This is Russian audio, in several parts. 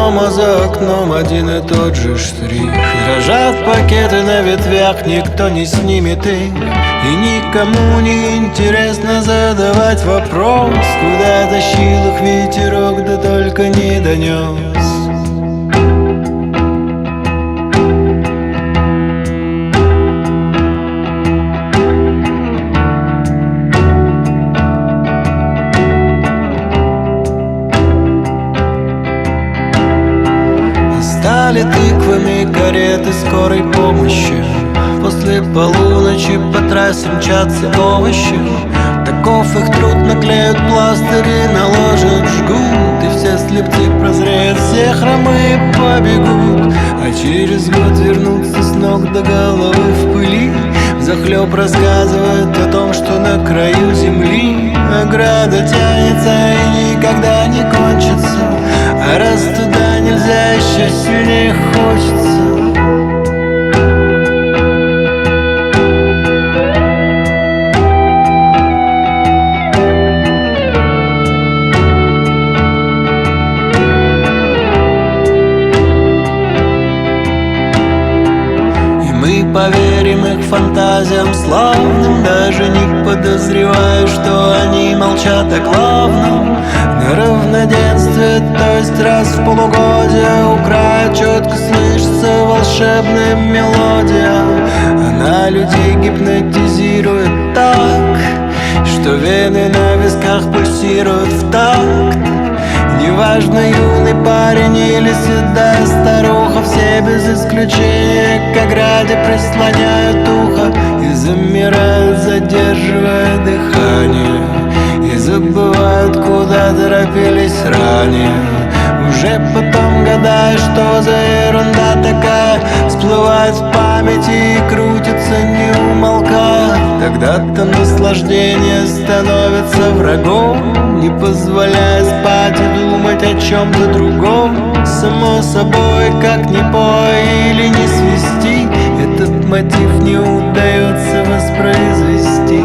дома за окном один и тот же штрих. Дрожат пакеты на ветвях, никто не снимет их. И никому не интересно задавать вопрос, куда тащил их ветерок, да только не донес. Стали тыквами кареты скорой помощи. После полуночи по трассе мчатся овощи. Таков их труд, наклеют пластыри, наложат, жгут. И все слепцы прозреют, все хромые побегут. А через год вернутся с ног до головы в пыли. Взахлеб рассказывают о том, что на краю земли ограда тянется и никогда не кончится. А раз туда нельзя, еще сильнее хочется. Поверим их фантазиям славным, даже не подозревая, что они молчат о главном. На равноденствие, то есть раз в полугодие, у края четко слышится волшебная мелодия. Она людей гипнотизирует так, что вены на висках пульсируют в такт. Неважно, юный парень или седая старуха, все без исключения к ограде прислоняют ухо и замирают, задерживая дыхание, и забывают, куда торопились ранее. Уже потом гадая, что за ерунда такая всплывает в памяти и крутится, не умолкая. Тогда-то наслаждение становится врагом, не позволяя спать и думать о чем-то другом. Само собой, как ни пой или не свисти, этот мотив не удается воспроизвести.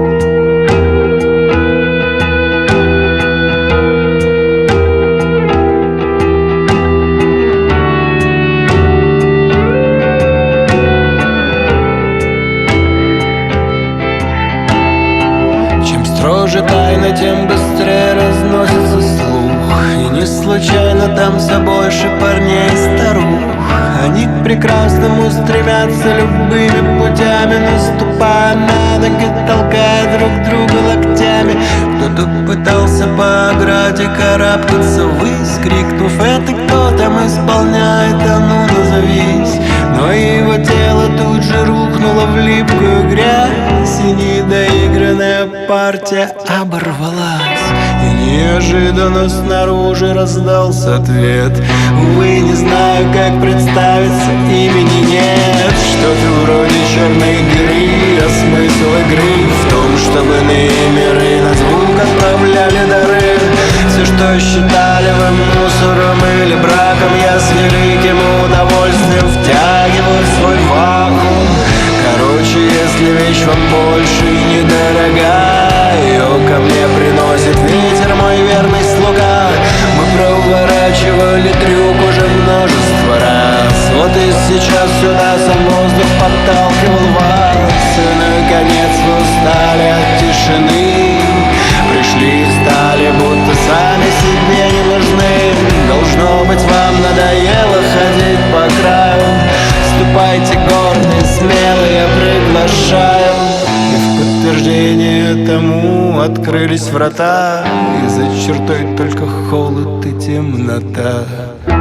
Строже тайна, тем быстрее разносится слух. И не случайно там все больше парней и старух. Они к прекрасному стремятся любыми путями, наступая на ноги, толкая друг друга локтями. Кто-то пытался по ограде карабкаться ввысь, крикнув: это кто там исполняет, а ну назовись. Но его тело тут же рухнуло в липкую грязь, и недоигранная партия оборвалась. И неожиданно снаружи раздался ответ: увы, не знаю, как представиться, имени нет. Что-то вроде черной дыры, а смысл игры в том, чтобы иные миры на звук отправляли дары. Все, что считали вы мусором или браком, я с великим удовольствием втягиваю в свой вакуум. Короче, если вещь вам больше недорога, ее ко мне приносит ветер, мой верный слуга. Мы проворачивали трюк уже множество раз, вот и сейчас сюда сам воздух подталкивал вас. И наконец вы устали от тишины, пришли и встали, будто сами себе не нужны. Должно быть, вам надоело ходить по краю. Ступайте гордо и смело, я приглашаю. И в подтверждение тому открылись врата, и за чертой только холод и темнота.